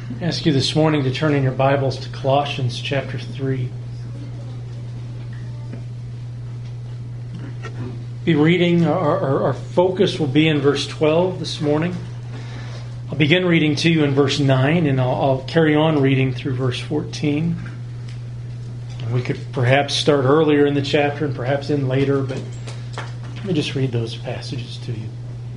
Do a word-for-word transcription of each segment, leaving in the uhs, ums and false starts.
I ask you this morning to turn in your Bibles to Colossians chapter three. Be reading, our, our, our focus will be in verse twelve this morning. I'll begin reading to you in verse nine, and I'll, I'll carry on reading through verse fourteen. We could perhaps start earlier in the chapter and perhaps end later, but let me just read those passages to you.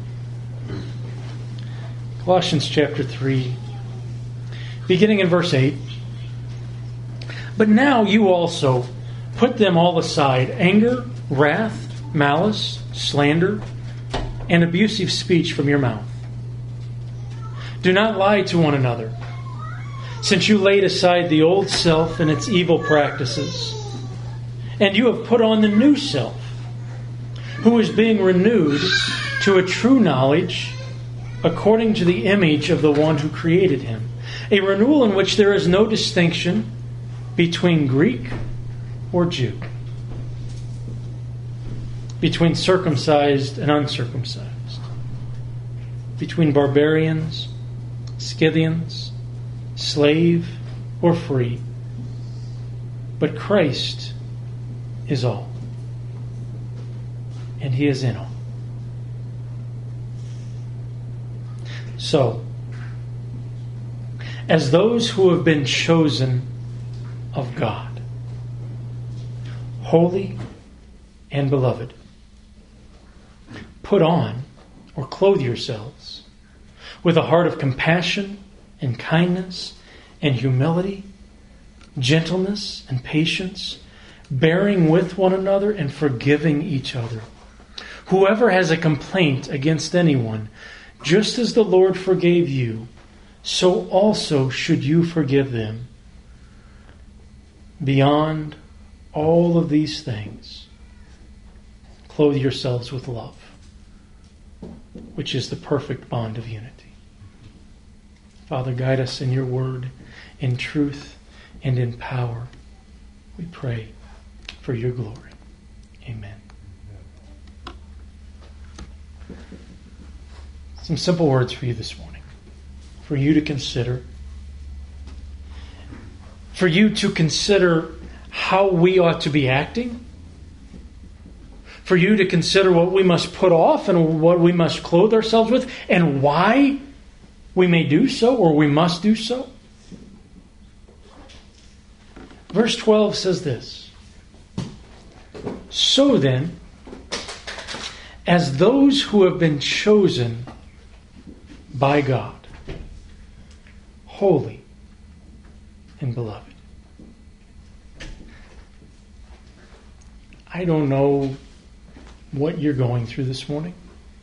Colossians chapter three, beginning in verse eight. But now you also put them all aside, anger, wrath, malice, slander, and abusive speech from your mouth. Do not lie to one another, since you laid aside the old self and its evil practices, and you have put on the new self, who is being renewed to a true knowledge according to the image of the one who created him. A renewal in which there is no distinction between Greek or Jew, between circumcised and uncircumcised, between barbarians, Scythians, slave or free. But Christ is all, and He is in all. So, as those who have been chosen of God, holy and beloved, put on or clothe yourselves with a heart of compassion and kindness and humility, gentleness and patience, bearing with one another and forgiving each other. Whoever has a complaint against anyone, just as the Lord forgave you, so also should you forgive them. Beyond all of these things, clothe yourselves with love, which is the perfect bond of unity. Father, guide us in your word, in truth, and in power. We pray for your glory. Amen. Some simple words for you this morning, for you to consider. For you to consider how we ought to be acting. For you to consider what we must put off and what we must clothe ourselves with and why we may do so or we must do so. Verse twelve says this: So then, as those who have been chosen by God, holy and beloved. I don't know what you're going through this morning,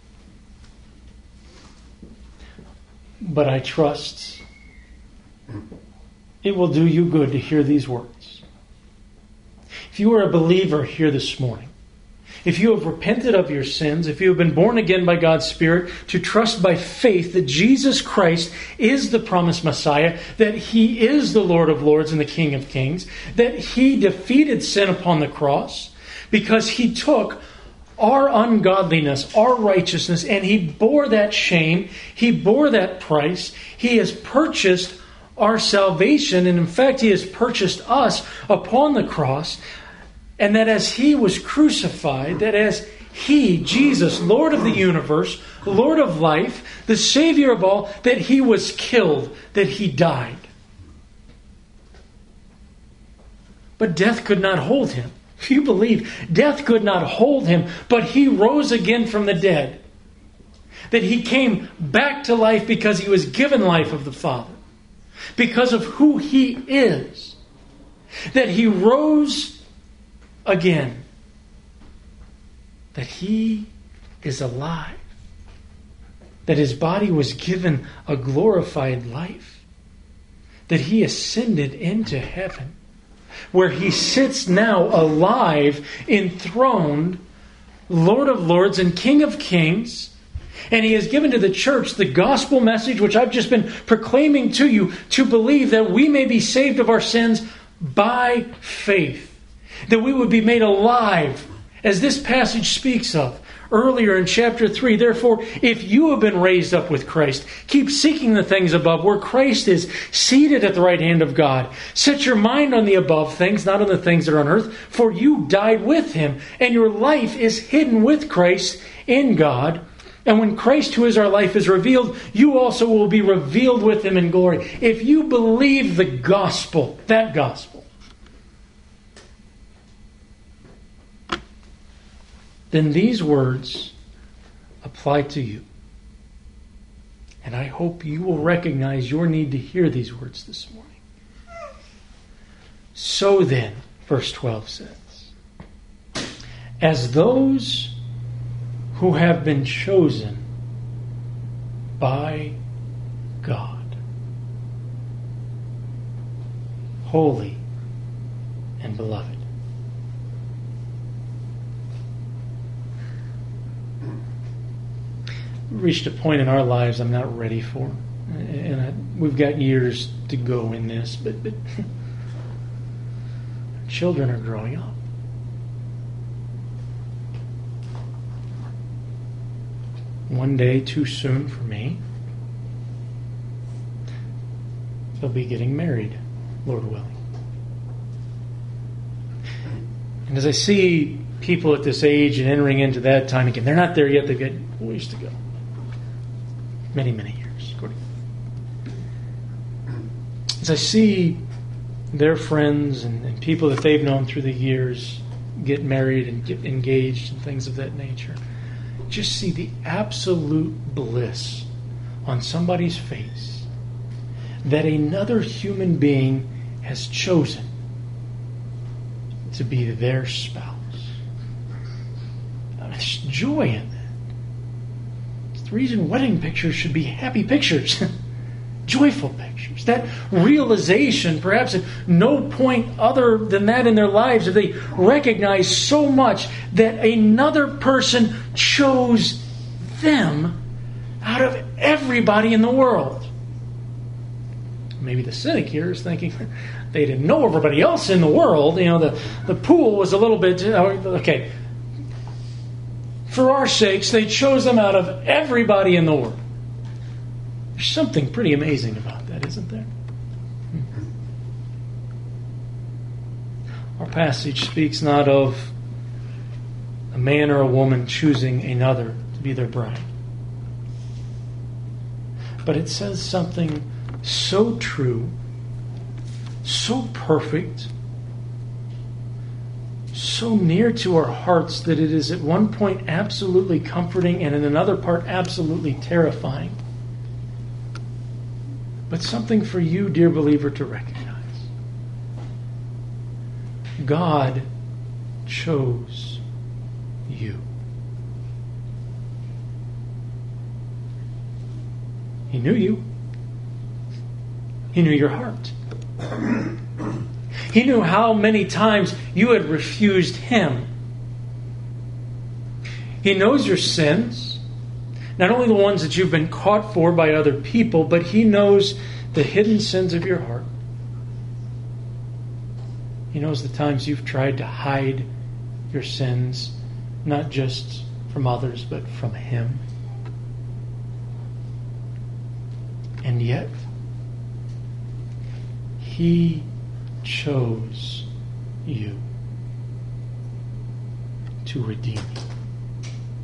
but I trust it will do you good to hear these words. If you are a believer here this morning, if you have repented of your sins, if you have been born again by God's Spirit, to trust by faith that Jesus Christ is the promised Messiah, that He is the Lord of Lords and the King of Kings, that He defeated sin upon the cross because He took our ungodliness, our righteousness, and He bore that shame, He bore that price, He has purchased our salvation, and in fact He has purchased us upon the cross. And that as He was crucified, that as He, Jesus, Lord of the universe, Lord of life, the Savior of all, that He was killed, that He died. But death could not hold Him. If you believe, death could not hold Him, but He rose again from the dead. That He came back to life because He was given life of the Father. Because of who He is. That He rose again, that He is alive, that His body was given a glorified life, that He ascended into heaven, where He sits now alive, enthroned, Lord of Lords and King of Kings, and He has given to the church the gospel message, which I've just been proclaiming to you, to believe that we may be saved of our sins by faith. That we would be made alive, as this passage speaks of, earlier in chapter three. Therefore, if you have been raised up with Christ, keep seeking the things above where Christ is seated at the right hand of God. Set your mind on the above things, not on the things that are on earth, for you died with him, and your life is hidden with Christ in God. And when Christ, who is our life, is revealed, you also will be revealed with him in glory. If you believe the gospel, that gospel, then these words apply to you. And I hope you will recognize your need to hear these words this morning. So then, verse twelve says, as those who have been chosen by God, holy and beloved. We've reached a point in our lives I'm not ready for. And I, we've got years to go in this, but, but children are growing up. One day too soon for me, they'll be getting married, Lord willing. And as I see people at this age and entering into that time again, they're not there yet, they've got ways to go. Many, many years. As I see their friends and, and people that they've known through the years get married and get engaged and things of that nature, just see the absolute bliss on somebody's face that another human being has chosen to be their spouse. I mean, there's joy in that. It's the reason wedding pictures should be happy pictures, joyful pictures. That realization, perhaps at no point other than that in their lives have they recognized so much that another person chose them out of everybody in the world. Maybe the cynic here is thinking they didn't know everybody else in the world. You know, the, the pool was a little bit, okay. For our sakes, they chose them out of everybody in the world. There's something pretty amazing about that, isn't there? Our passage speaks not of a man or a woman choosing another to be their bride. But it says something so true, so perfect, so near to our hearts that it is at one point absolutely comforting and in another part absolutely terrifying. But something for you, dear believer, to recognize. God chose you. He knew you. He knew your heart. He knew how many times you had refused Him. He knows your sins, not only the ones that you've been caught for by other people, but He knows the hidden sins of your heart. He knows the times you've tried to hide your sins, not just from others, but from Him. And yet, He chose you to redeem you,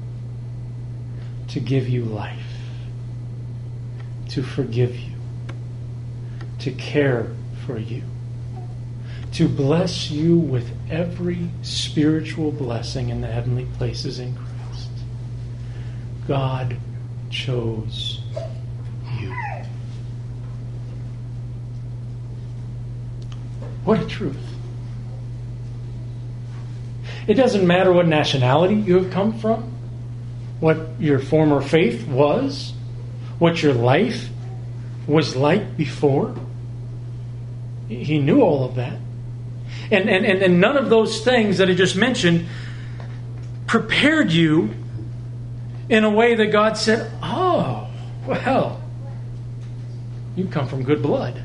to give you life, to forgive you, to care for you, to bless you with every spiritual blessing in the heavenly places in Christ. God chose you. What a truth. It doesn't matter what nationality you have come from, what your former faith was, what your life was like before. He knew all of that. And, and, and, and none of those things that I just mentioned prepared you in a way that God said, oh, well, you come from good blood.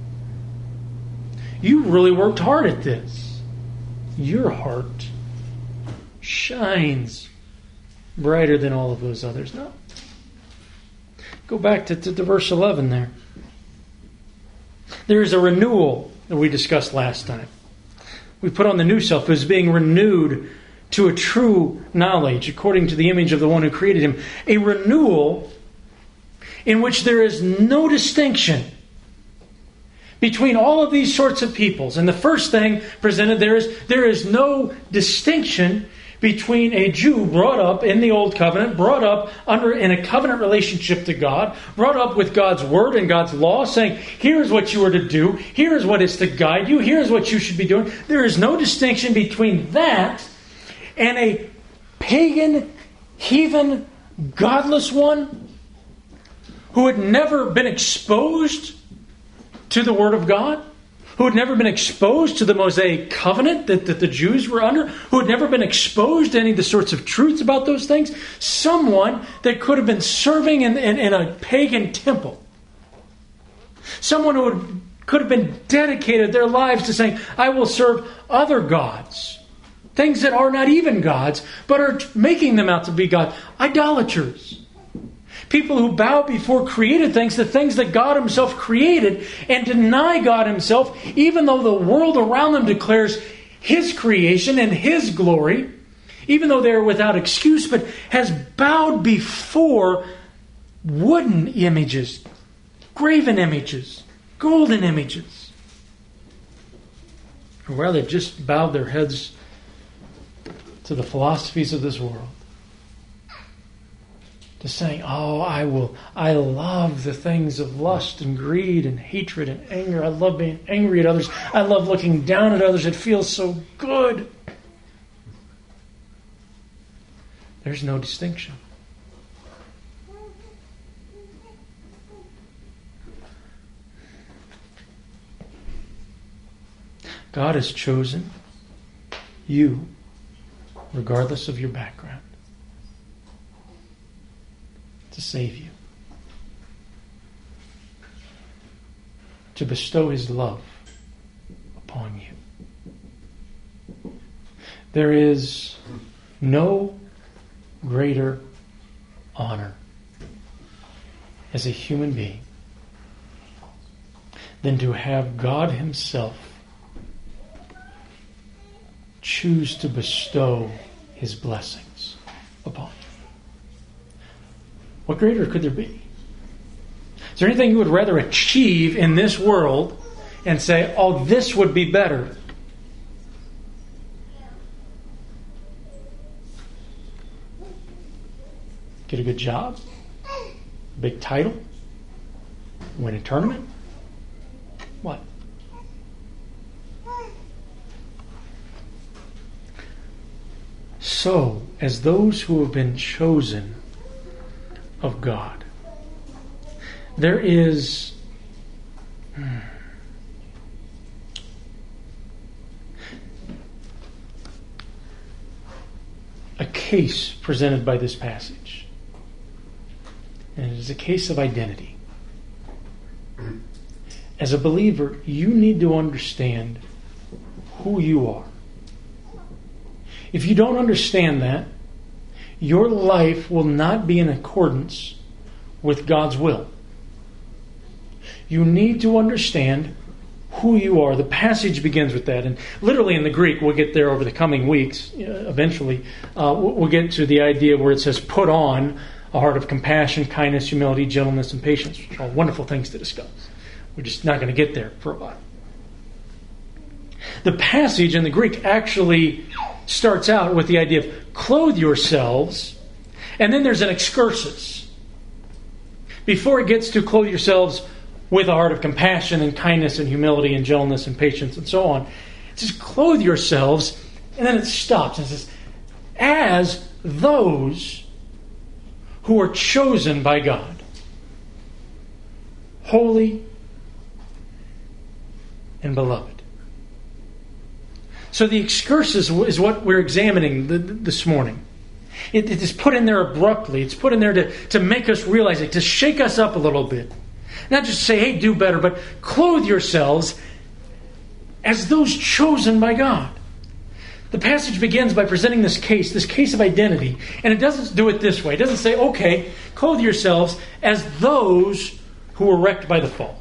You really worked hard at this. Your heart shines brighter than all of those others. No. Go back to, to, to verse eleven there. There is a renewal that we discussed last time. We put on the new self as being renewed to a true knowledge according to the image of the one who created him. A renewal in which there is no distinction between all of these sorts of peoples. And the first thing presented there is there is no distinction between a Jew brought up in the Old Covenant, brought up under in a covenant relationship to God, brought up with God's Word and God's law, saying, here's what you are to do, here's what is to guide you, here's what you should be doing. There is no distinction between that and a pagan, heathen, godless one who had never been exposed to the Word of God, who had never been exposed to the Mosaic covenant that, that the Jews were under, who had never been exposed to any of the sorts of truths about those things. Someone that could have been serving in, in, in a pagan temple. Someone who would, could have been dedicated their lives to saying, I will serve other gods. Things that are not even gods, but are making them out to be God. Idolaters. People who bow before created things, the things that God Himself created, and deny God Himself, even though the world around them declares His creation and His glory, even though they are without excuse, but has bowed before wooden images, graven images, golden images. Or rather, just bowed their heads to the philosophies of this world. To saying, oh, I will, I love the things of lust and greed and hatred and anger. I love being angry at others. I love looking down at others. It feels so good. There's no distinction. God has chosen you, regardless of your background, to save you, to bestow His love upon you. There is no greater honor as a human being than to have God Himself choose to bestow His blessings upon you. What greater could there be? Is there anything you would rather achieve in this world and say, oh, this would be better? Get a good job? A big title? Win a tournament? What? So, as those who have been chosen of God, there is hmm, a case presented by this passage. And it is a case of identity. As a believer, you need to understand who you are. If you don't understand that, your life will not be in accordance with God's will. You need to understand who you are. The passage begins with that. And literally in the Greek, we'll get there over the coming weeks, eventually, uh, we'll get to the idea where it says, put on a heart of compassion, kindness, humility, gentleness, and patience, which are all wonderful things to discuss. We're just not going to get there for a while. The passage in the Greek actually starts out with the idea of clothe yourselves, and then there's an excursus. Before it gets to clothe yourselves with a heart of compassion and kindness and humility and gentleness and patience and so on, it says clothe yourselves, and then it stops and says, as those who are chosen by God, holy and beloved. So the excursus is what we're examining this morning. It, it is put in there abruptly. It's put in there to, to make us realize it, to shake us up a little bit. Not just say, hey, do better, but clothe yourselves as those chosen by God. the passage begins by presenting this case, this case of identity. And it doesn't do it this way. It doesn't say, okay, clothe yourselves as those who were wrecked by the fall.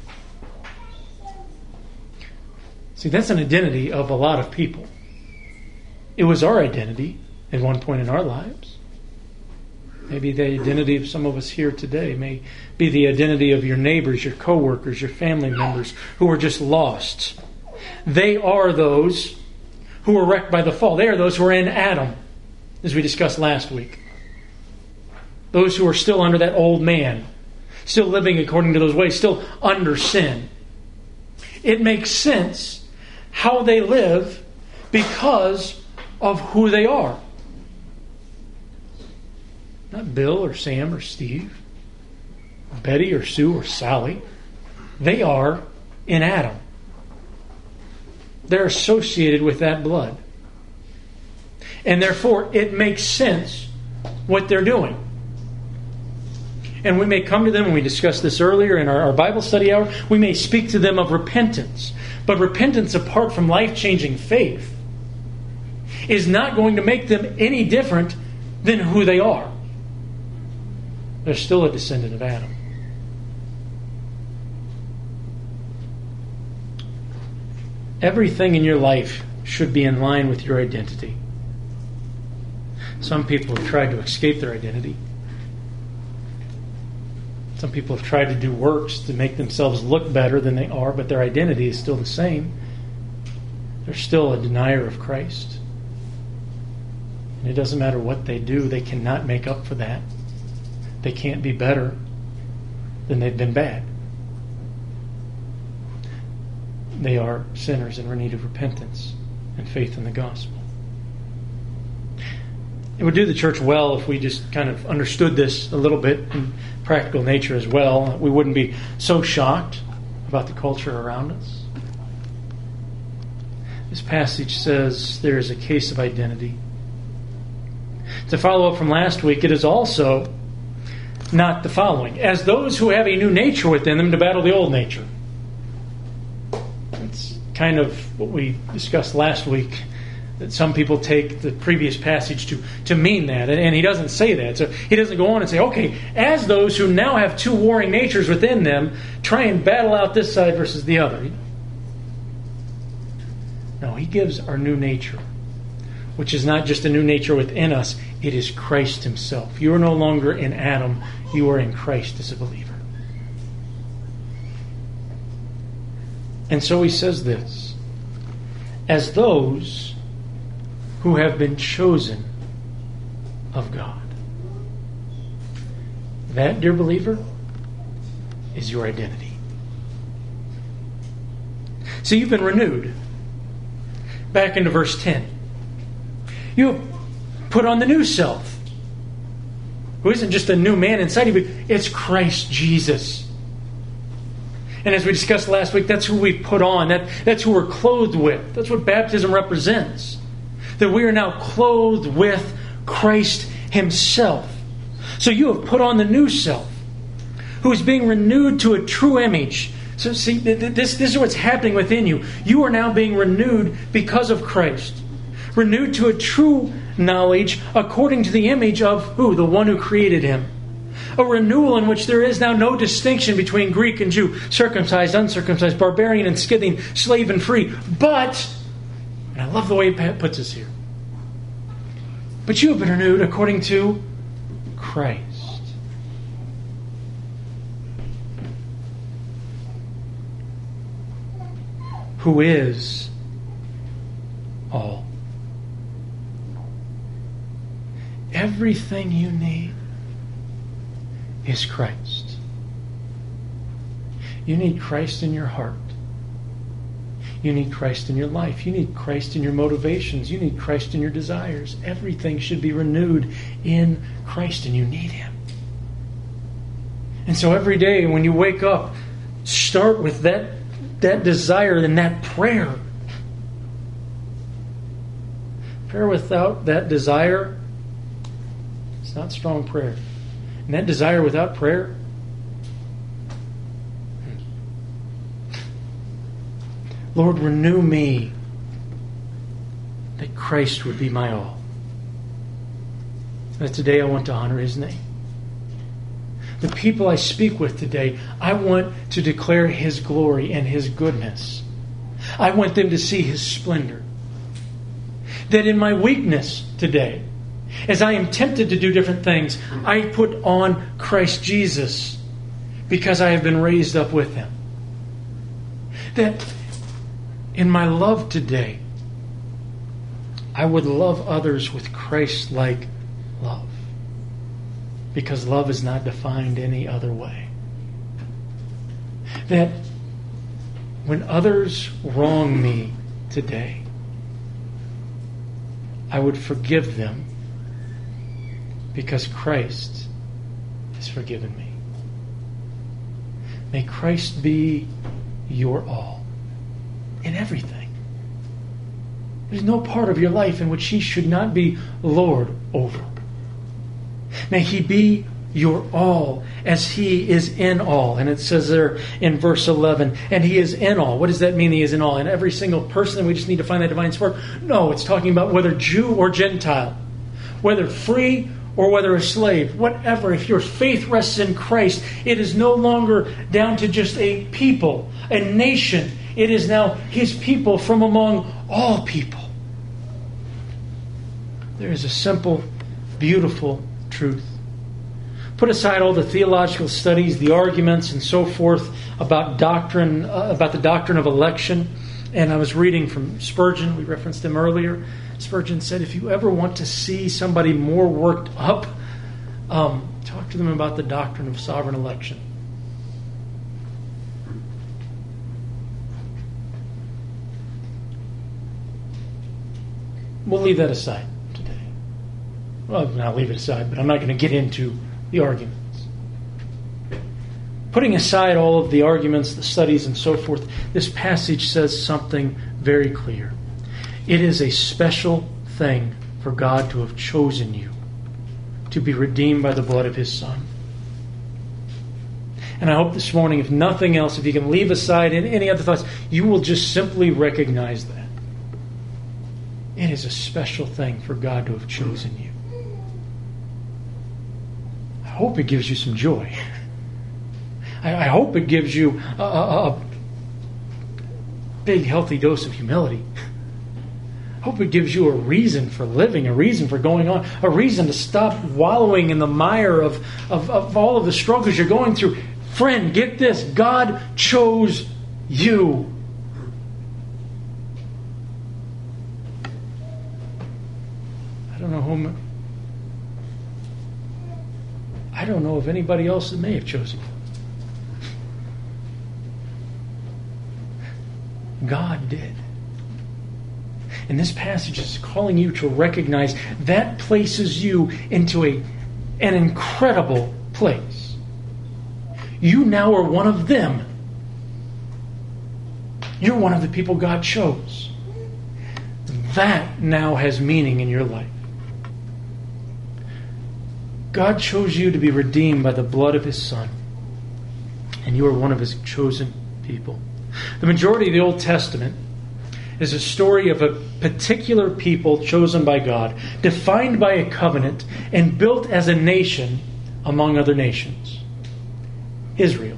See, that's an identity of a lot of people. It was our identity at one point in our lives. Maybe the identity of some of us here today may be the identity of your neighbors, your coworkers, your family members who are just lost. They are those who were wrecked by the fall. They are those who are in Adam, as we discussed last week. Those who are still under that old man, still living according to those ways, still under sin. It makes sense how they live because of who they are. Not Bill or Sam or Steve, or Betty or Sue or Sally. They are in Adam. They're associated with that blood. And therefore, it makes sense what they're doing. And we may come to them, and we discussed this earlier in our, our Bible study hour, we may speak to them of repentance. But repentance apart from life-changing faith is not going to make them any different than who they are. They're still a descendant of Adam. Everything in your life should be in line with your identity. Some people have tried to escape their identity. Some people have tried to do works to make themselves look better than they are, but their identity is still the same. They're still a denier of Christ. And it doesn't matter what they do, they cannot make up for that. They can't be better than they've been bad. They are sinners and are in need of repentance and faith in the gospel. It would do the church well if we just kind of understood this a little bit in practical nature as well. We wouldn't be so shocked about the culture around us. This passage says there is a case of identity. To follow up from last week, it is also not the following: as those who have a new nature within them to battle the old nature. It's kind of what we discussed last week, that some people take the previous passage to, to mean that. And, and he doesn't say that. So he doesn't go on and say, okay, as those who now have two warring natures within them, try and battle out this side versus the other. No, he gives our new nature, which is not just a new nature within us, it is Christ himself. You are no longer in Adam, you are in Christ as a believer. And so he says this: as those who have been chosen of God. That, dear believer, is your identity. So you've been renewed. Back into verse ten. You have put on the new self, who isn't just a new man inside you, but it's Christ Jesus. And as we discussed last week, that's who we put on. That, that's who we're clothed with. That's what baptism represents. That we are now clothed with Christ himself. So you have put on the new self, who is being renewed to a true image. So see, this, this is what's happening within you. You are now being renewed because of Christ. Renewed to a true knowledge according to the image of who? The one who created him. A renewal in which there is now no distinction between Greek and Jew, circumcised, uncircumcised, barbarian and Scythian, slave and free. But, and I love the way Pat puts this here, but you have been renewed according to Christ. Who is all. Everything you need is Christ. You need Christ in your heart. You need Christ in your life. You need Christ in your motivations. You need Christ in your desires. Everything should be renewed in Christ, and you need him. And so every day when you wake up, start with that, that desire and that prayer. Prayer without that desire, it's not strong prayer. And that desire without prayer, Lord, renew me that Christ would be my all. And today I want to honor His name. The people I speak with today, I want to declare His glory and His goodness. I want them to see His splendor. That in my weakness today, as I am tempted to do different things, I put on Christ Jesus because I have been raised up with Him. That in my love today, I would love others with Christ-like love. Because love is not defined any other way. That when others wrong me today, I would forgive them because Christ has forgiven me. May Christ be your all in everything. There's no part of your life in which He should not be Lord over. May He be your all as He is in all. And it says there in verse eleven, and He is in all. What does that mean, He is in all? In every single person, we just need to find that divine spark? No, it's talking about whether Jew or Gentile, whether free or whether a slave, whatever. If your faith rests in Christ, it is no longer down to just a people, a nation. It is now His people from among all people. There is a simple, beautiful truth. Put aside all the theological studies, the arguments, and so forth about doctrine, uh, about the doctrine of election. And I was reading from Spurgeon. We referenced him earlier. Spurgeon said, if you ever want to see somebody more worked up, um, talk to them about the doctrine of sovereign election. We'll leave that aside today. Well, not leave it aside, but I'm not going to get into the arguments. Putting aside all of the arguments, the studies, and so forth, this passage says something very clear. It is a special thing for God to have chosen you to be redeemed by the blood of His Son. And I hope this morning, if nothing else, if you can leave aside any other thoughts, you will just simply recognize that. It is a special thing for God to have chosen you. I hope it gives you some joy. I, I hope it gives you a, a, a big, healthy dose of humility. I hope it gives you a reason for living, a reason for going on, a reason to stop wallowing in the mire of, of, of all of the struggles you're going through. Friend, get this. God chose you. I don't know whom. I don't know of anybody else that may have chosen you. God did. And this passage is calling you to recognize that places you into a, an incredible place. You now are one of them. You're one of the people God chose. That now has meaning in your life. God chose you to be redeemed by the blood of His Son. And you are one of His chosen people. The majority of the Old Testament is a story of a particular people chosen by God, defined by a covenant, and built as a nation among other nations. Israel.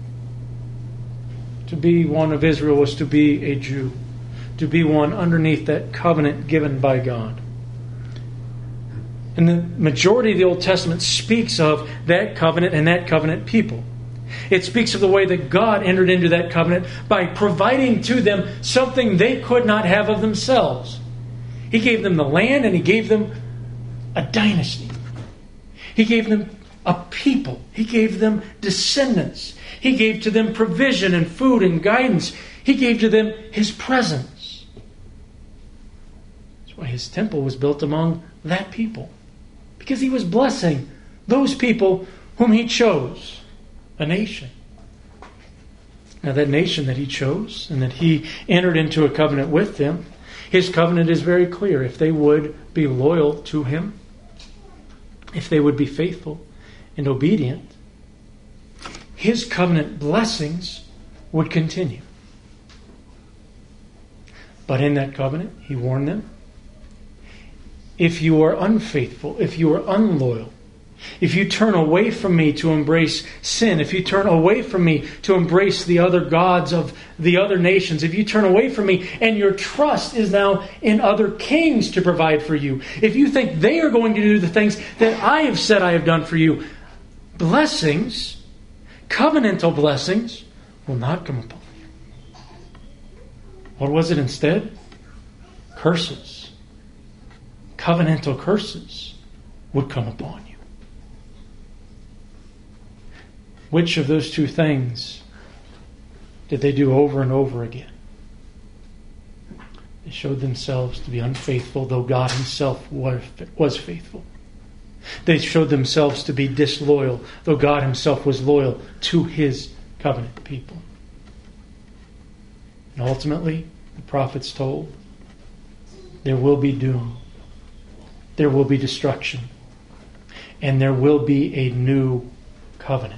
To be one of Israel was to be a Jew. To be one underneath that covenant given by God. And the majority of the Old Testament speaks of that covenant and that covenant people. It speaks of the way that God entered into that covenant by providing to them something they could not have of themselves. He gave them the land and He gave them a dynasty. He gave them a people. He gave them descendants. He gave to them provision and food and guidance. He gave to them His presence. That's why His temple was built among that people. Because He was blessing those people whom He chose. A nation. Now that nation that He chose and that He entered into a covenant with them, His covenant is very clear. If they would be loyal to Him, if they would be faithful and obedient, His covenant blessings would continue. But in that covenant, He warned them if you are unfaithful, if you are unloyal, if you turn away from me to embrace sin, if you turn away from me to embrace the other gods of the other nations, if you turn away from me and your trust is now in other kings to provide for you, if you think they are going to do the things that I have said I have done for you, blessings, covenantal blessings, will not come upon you. What was it instead? Curses. Covenantal curses would come upon you. Which of those two things did they do over and over again? They showed themselves to be unfaithful, though God Himself was faithful. They showed themselves to be disloyal, though God Himself was loyal to His covenant people. And ultimately, the prophets told, there will be doom, there will be destruction, and there will be a new covenant.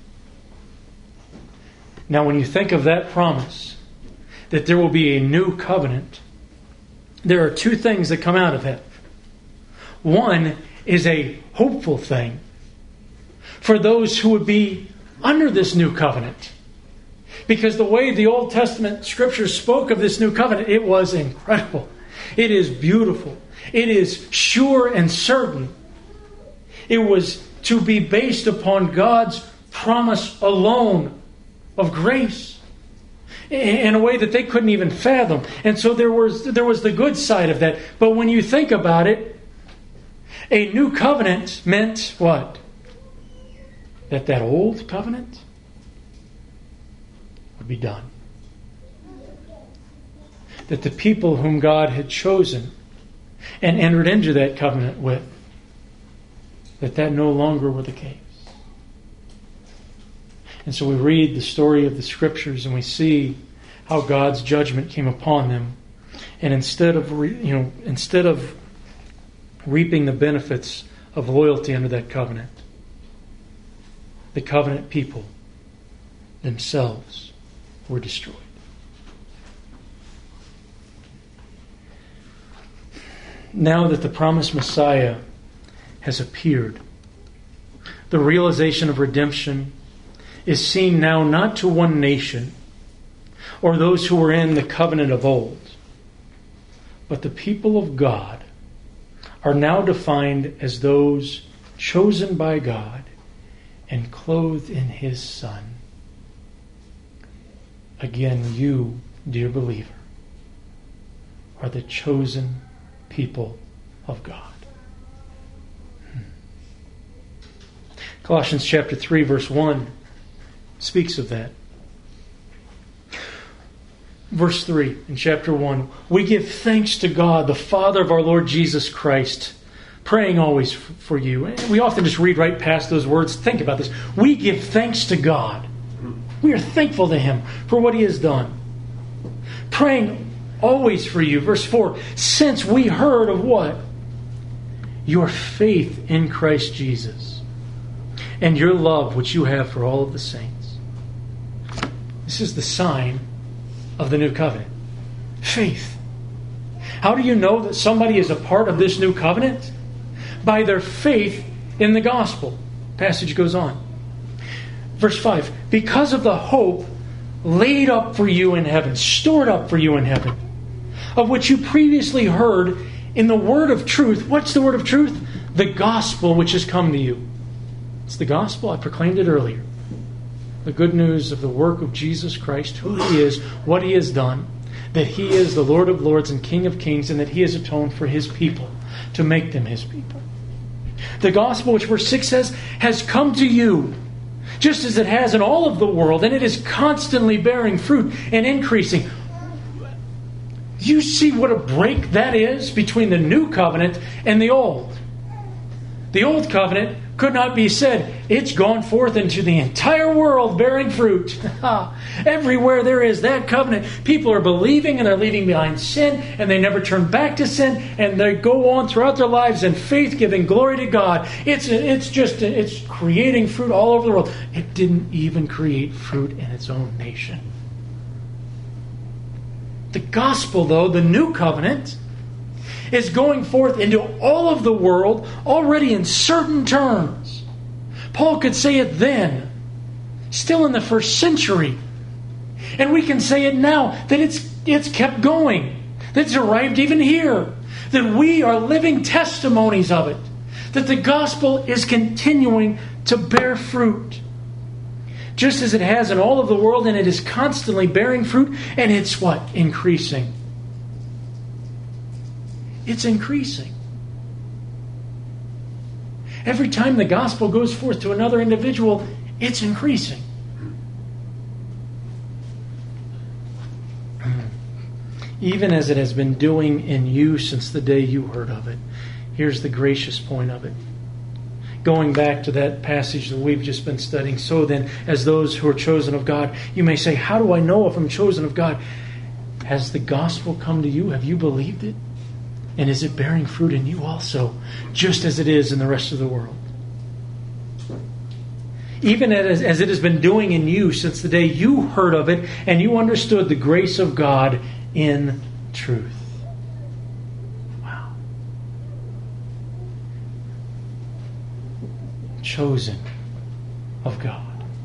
Now, when you think of that promise, that there will be a new covenant, there are two things that come out of it. One is a hopeful thing for those who would be under this new covenant. Because the way the Old Testament scriptures spoke of this new covenant, it was incredible. It is beautiful. It is sure and certain. It was to be based upon God's promise alone of grace in a way that they couldn't even fathom. And so there was there was the good side of that. But when you think about it, a new covenant meant what? That that old covenant would be done. That the people whom God had chosen and entered into that covenant with, that that no longer were the case. And so we read the story of the Scriptures and we see how God's judgment came upon them. And instead of, re, you know, instead of reaping the benefits of loyalty under that covenant, the covenant people themselves were destroyed. Now that the promised Messiah has appeared, the realization of redemption is seen now not to one nation or those who were in the covenant of old, but the people of God are now defined as those chosen by God and clothed in His Son. Again, you, dear believer, are the chosen people of God. Colossians chapter three, verse one speaks of that. Verse three in chapter one, we give thanks to God, the Father of our Lord Jesus Christ, praying always for you. We often just read right past those words. Think about this. We give thanks to God. We are thankful to Him for what He has done. Praying always for you. Verse four, since we heard of what? Your faith in Christ Jesus and your love which you have for all of the saints. This is the sign of the new covenant. Faith. How do you know that somebody is a part of this new covenant? By their faith in the gospel. Passage goes on. Verse five, because of the hope laid up for you in heaven, stored up for you in heaven, of which you previously heard in the word of truth. What's the word of truth? The gospel which has come to you. It's the gospel. I proclaimed it earlier. The good news of the work of Jesus Christ, who He is, what He has done, that He is the Lord of lords and King of kings, and that He has atoned for His people to make them His people. The gospel, which verse six says, has come to you, just as it has in all of the world, and it is constantly bearing fruit and increasing. You see what a break that is between the new covenant and the old. The old covenant could not be said, it's gone forth into the entire world bearing fruit. Everywhere there is that covenant, people are believing and they're leaving behind sin and they never turn back to sin and they go on throughout their lives in faith, giving glory to God. It's it's just, it's creating fruit all over the world. It didn't even create fruit in its own nation. The gospel, though, the new covenant, is going forth into all of the world already in certain terms. Paul could say it then, still in the first century. And we can say it now, that it's, it's kept going, that it's arrived even here, that we are living testimonies of it, that the gospel is continuing to bear fruit. Just as it has in all of the world, and it is constantly bearing fruit, and it's what? Increasing. It's increasing. Every time the gospel goes forth to another individual, it's increasing. Even as it has been doing in you since the day you heard of it. Here's the gracious point of it. Going back to that passage that we've just been studying. So then, as those who are chosen of God, you may say, how do I know if I'm chosen of God? Has the gospel come to you? Have you believed it? And is it bearing fruit in you also, just as it is in the rest of the world? Even as, as it has been doing in you since the day you heard of it and you understood the grace of God in truth. Wow. Chosen of God.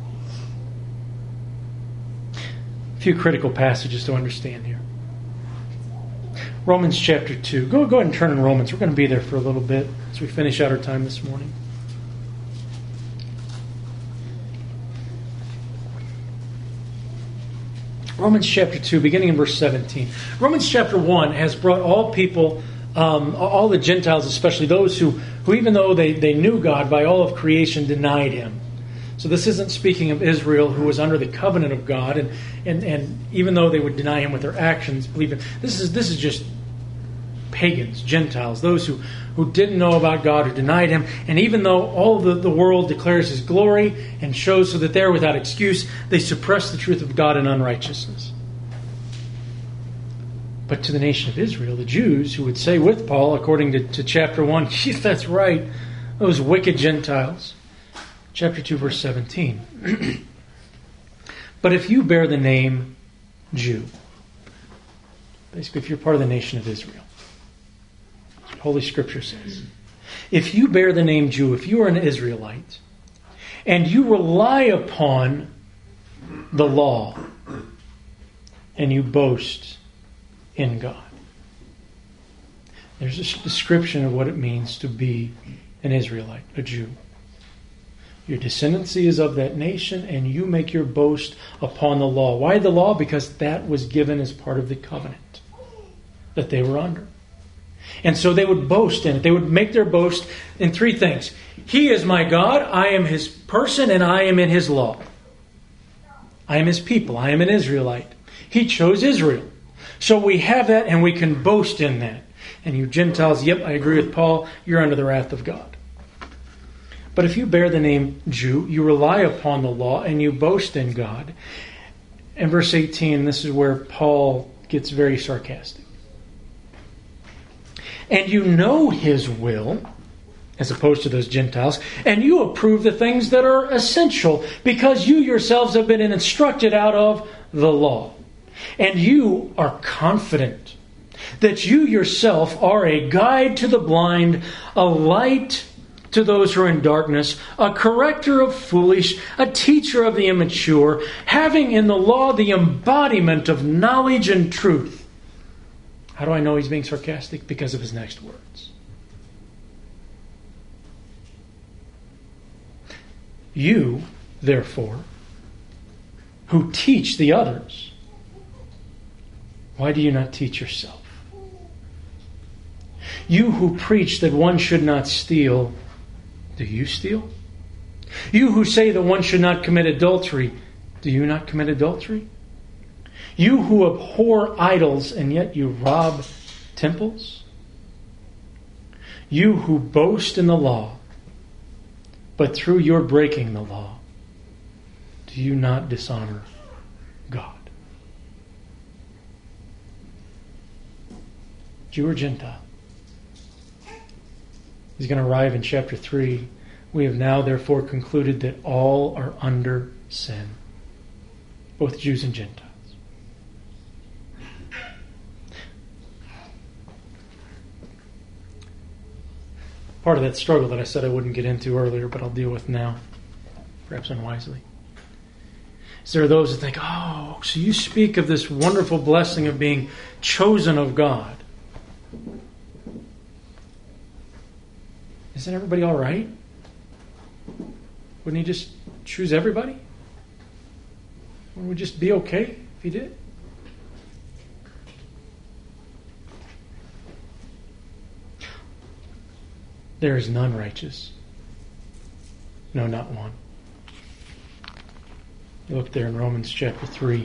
A few critical passages to understand here. Romans chapter two. Go, go ahead and turn in Romans. We're going to be there for a little bit as we finish out our time this morning. Romans chapter two, beginning in verse seventeen. Romans chapter one has brought all people, um, all the Gentiles, especially those who, who even though they, they knew God, by all of creation denied Him. So this isn't speaking of Israel, who was under the covenant of God, and, and, and even though they would deny Him with their actions, believe Him. This is this is just pagans, Gentiles, those who, who didn't know about God, who denied Him. And even though all the, the world declares His glory and shows so that they're without excuse, they suppress the truth of God in unrighteousness. But to the nation of Israel, the Jews, who would say with Paul, according to, to chapter one, yes, that's right, those wicked Gentiles. Chapter two, verse seventeen. But if you bear the name Jew, basically if you're part of the nation of Israel, that's what Holy Scripture says. If you bear the name Jew, if you are an Israelite, and you rely upon the law, and you boast in God. There's a description of what it means to be an Israelite, a Jew. Your descendancy is of that nation, and you make your boast upon the law. Why the law? Because that was given as part of the covenant that they were under. And so they would boast in it. They would make their boast in three things. He is my God, I am His person, and I am in His law. I am His people, I am an Israelite. He chose Israel. So we have that, and we can boast in that. And you Gentiles, yep, I agree with Paul, you're under the wrath of God. But if you bear the name Jew, you rely upon the law and you boast in God. In verse eighteen, this is where Paul gets very sarcastic. And you know His will, as opposed to those Gentiles, and you approve the things that are essential, because you yourselves have been instructed out of the law. And you are confident that you yourself are a guide to the blind, a light to those who are in darkness, a corrector of foolish, a teacher of the immature, having in the law the embodiment of knowledge and truth. How do I know he's being sarcastic? Because of his next words. You, therefore, who teach the others, why do you not teach yourself? You who preach that one should not steal, do you steal? You who say that one should not commit adultery, do you not commit adultery? You who abhor idols, and yet you rob temples? You who boast in the law, but through your breaking the law, do you not dishonor God? Jew or Gentile? He's going to arrive in chapter three. We have now therefore concluded that all are under sin, both Jews and Gentiles. part of that struggle that I said I wouldn't get into earlier, but I'll deal with now, perhaps unwisely. Is there are those that think, oh, so you speak of this wonderful blessing of being chosen of God. Isn't everybody all right? Wouldn't he just choose everybody? Wouldn't we just be okay if he did? There is none righteous. No, not one. Look there in Romans chapter three.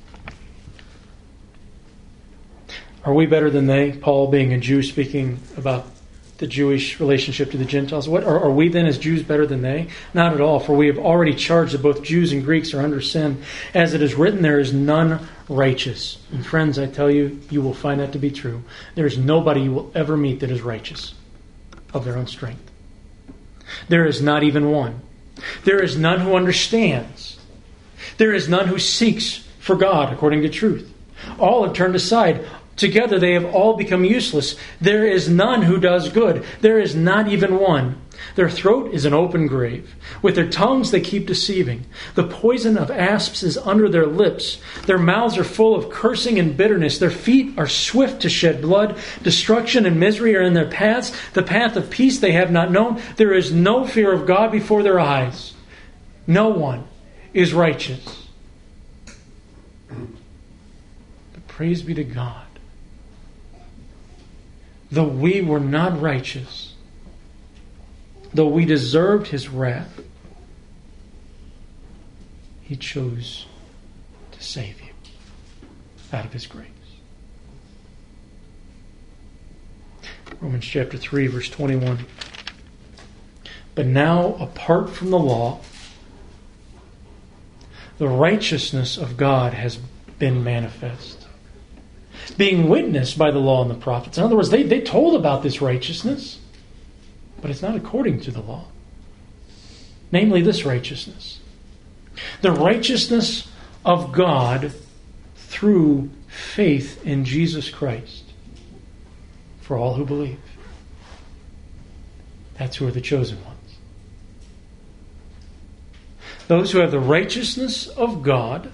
Are we better than they? Paul, being a Jew, speaking about the Jewish relationship to the Gentiles. What are, are we then as Jews better than they? Not at all, for we have already charged that both Jews and Greeks are under sin. As it is written, there is none righteous. And friends, I tell you, you will find that to be true. There is nobody you will ever meet that is righteous of their own strength. There is not even one. There is none who understands. There is none who seeks for God according to truth. All have turned aside. Together they have all become useless. There is none who does good. There is not even one. Their throat is an open grave. With their tongues they keep deceiving. The poison of asps is under their lips. Their mouths are full of cursing and bitterness. Their feet are swift to shed blood. Destruction and misery are in their paths. The path of peace they have not known. There is no fear of God before their eyes. No one is righteous. But praise be to God. Though we were not righteous, though we deserved his wrath, he chose to save you out of his grace. Romans chapter three, verse twenty-one. But now, apart from the law, the righteousness of God has been manifest, being witnessed by the law and the prophets. In other words, they, they told about this righteousness, but it's not according to the law. Namely, this righteousness. The righteousness of God through faith in Jesus Christ for all who believe. That's who are the chosen ones. Those who have the righteousness of God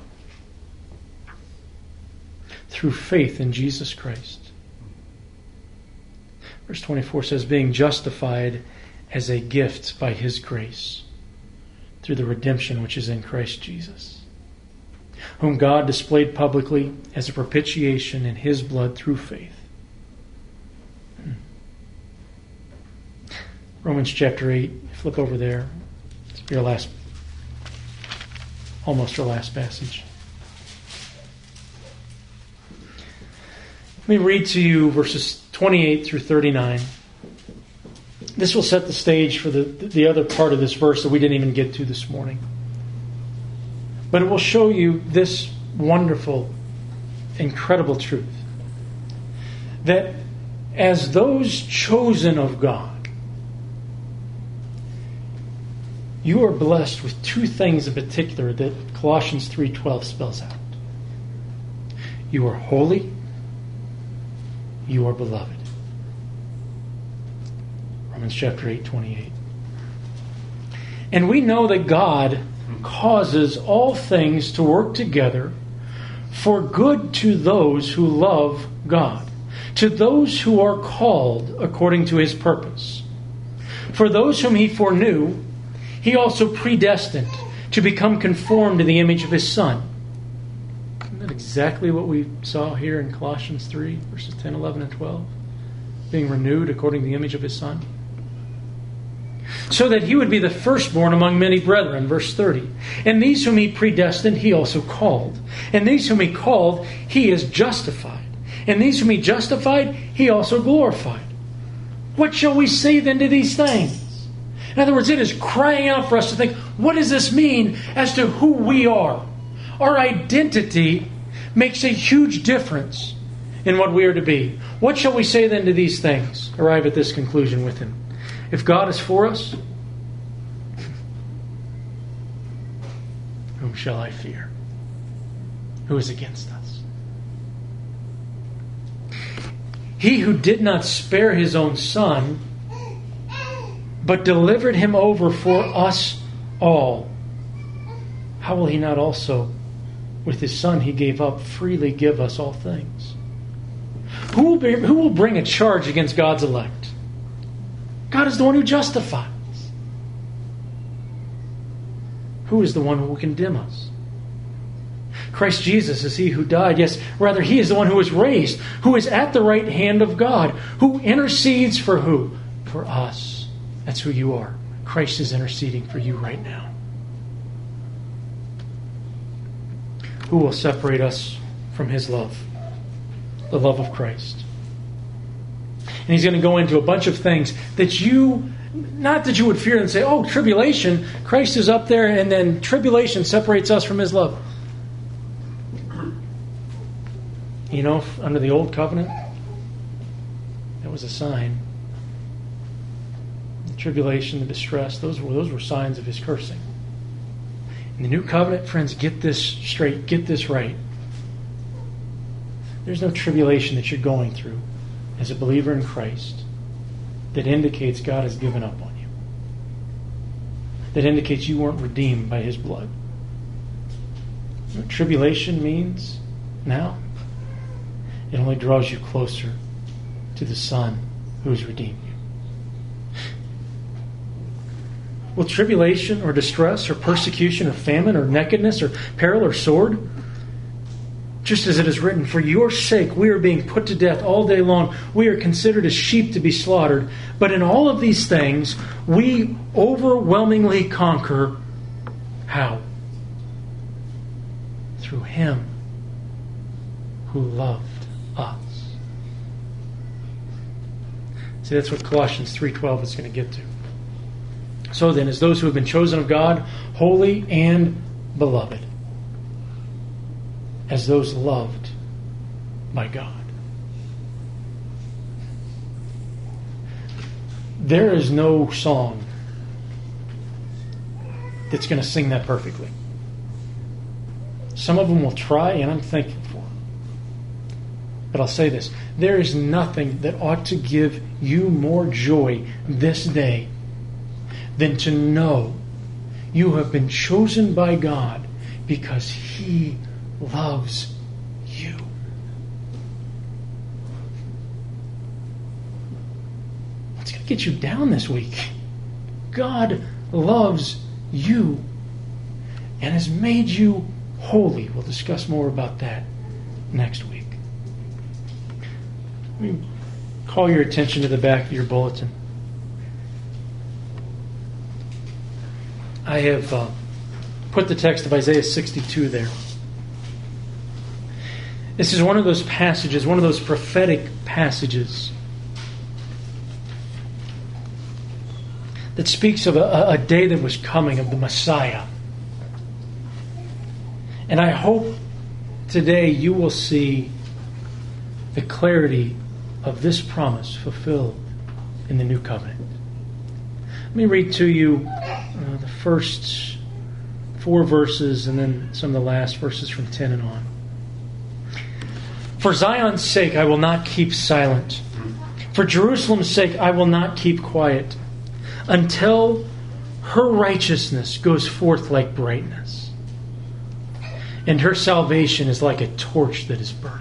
through faith in Jesus Christ. Verse twenty-four says, being justified as a gift by his grace through the redemption which is in Christ Jesus, whom God displayed publicly as a propitiation in his blood through faith. Hmm. Romans chapter eight, flip over there. It's your last, almost our last passage. Let me read to you verses twenty-eight through thirty-nine. This will set the stage for the, the other part of this verse that we didn't even get to this morning. But it will show you this wonderful, incredible truth. That as those chosen of God, you are blessed with two things in particular that Colossians three twelve spells out. You are holy. You are beloved. Romans chapter eight, twenty-eight. And we know that God causes all things to work together for good to those who love God, to those who are called according to his purpose. For those whom he foreknew, he also predestined to become conformed to the image of his Son. Isn't that exactly what we saw here in Colossians three, verses ten, eleven, and twelve? Being renewed according to the image of his Son. So that he would be the firstborn among many brethren, verse thirty. And these whom he predestined, he also called. And these whom he called, he is justified. And these whom he justified, he also glorified. What shall we say then to these things? In other words, it is crying out for us to think, what does this mean as to who we are? Our identity makes a huge difference in what we are to be. What shall we say then to these things? Arrive at this conclusion with him. If God is for us, whom shall I fear? Who is against us? He who did not spare his own Son, but delivered him over for us all, how will he not also, with his Son he gave up, freely give us all things? Who will, be, who will bring a charge against God's elect? God is the one who justifies. Who is the one who will condemn us? Christ Jesus is he who died. Yes, rather, he is the one who was raised, who is at the right hand of God, who intercedes for who? For us. That's who you are. Christ is interceding for you right now. Who will separate us from his love? The love of Christ. And he's going to go into a bunch of things that you, not that you would fear and say, oh, tribulation, Christ is up there, and then tribulation separates us from his love. You know, under the old covenant, that was a sign. The tribulation, the distress, those were those were signs of his cursing. In the new covenant, friends, get this straight, get this right. There's no tribulation that you're going through as a believer in Christ that indicates God has given up on you. That indicates you weren't redeemed by his blood. You know what tribulation means now? It only draws you closer to the Son who has redeemed you. Will tribulation or distress or persecution or famine or nakedness or peril or sword? Just as it is written, for your sake we are being put to death all day long. We are considered as sheep to be slaughtered. But in all of these things, we overwhelmingly conquer. How? Through him who loved us. See, that's what Colossians three twelve is going to get to. So then, as those who have been chosen of God, holy and beloved, as those loved by God. There is no song that's going to sing that perfectly. Some of them will try, and I'm thankful for them. But I'll say this. There is nothing that ought to give you more joy this day than to know you have been chosen by God because he loves you. What's going to get you down this week? God loves you and has made you holy. We'll discuss more about that next week. Let me call your attention to the back of your bulletin. I have uh, put the text of Isaiah sixty-two there. This is one of those passages, one of those prophetic passages that speaks of a, a day that was coming, of the Messiah. And I hope today you will see the clarity of this promise fulfilled in the new covenant. Let me read to you uh, the first four verses and then some of the last verses from ten and on. For Zion's sake I will not keep silent. For Jerusalem's sake I will not keep quiet until her righteousness goes forth like brightness, and her salvation is like a torch that is burning.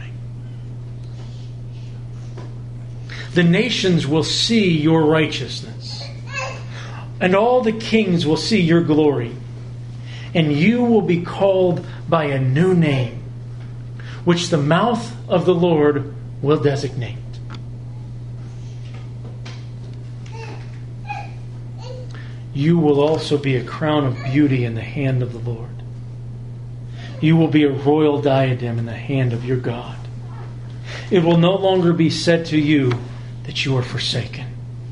The nations will see your righteousness, and all the kings will see your glory, and you will be called by a new name, which the mouth of the Lord will designate. You will also be a crown of beauty in the hand of the Lord. You will be a royal diadem in the hand of your God. It will no longer be said to you that you are forsaken,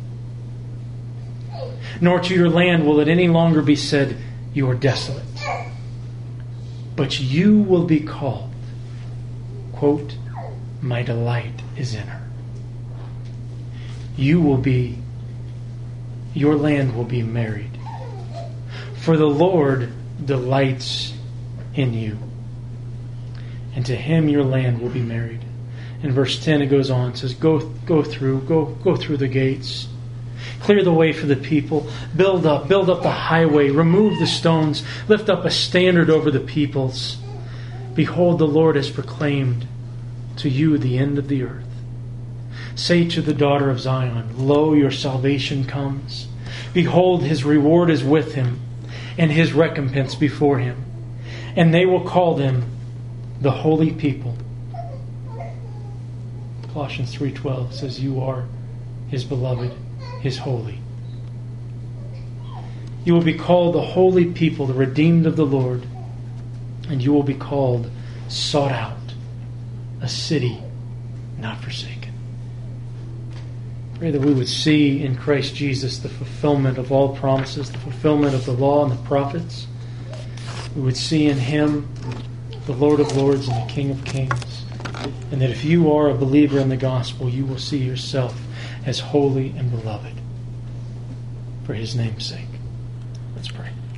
nor to your land will it any longer be said you are desolate. But you will be called, quote, my delight is in her. You will be, your land will be married, for the Lord delights in you, and to him your land will be married. In verse ten it goes on, it says, Go go through, go go through the gates, Clear the way for the people. Build up, build up the highway. Remove the stones. Lift up a standard over the peoples. Behold, the Lord has proclaimed to you the end of the earth. Say to the daughter of Zion, lo, your salvation comes. Behold, his reward is with him, and his recompense before him. And they will call them the holy people. Colossians three twelve says, you are his beloved, his holy. You will be called the holy people, the redeemed of the Lord. And you will be called sought out, a city not forsaken. Pray that we would see in Christ Jesus the fulfillment of all promises, the fulfillment of the law and the prophets. We would see in him the Lord of lords and the King of kings. And that if you are a believer in the gospel, you will see yourself as holy and beloved for his name's sake.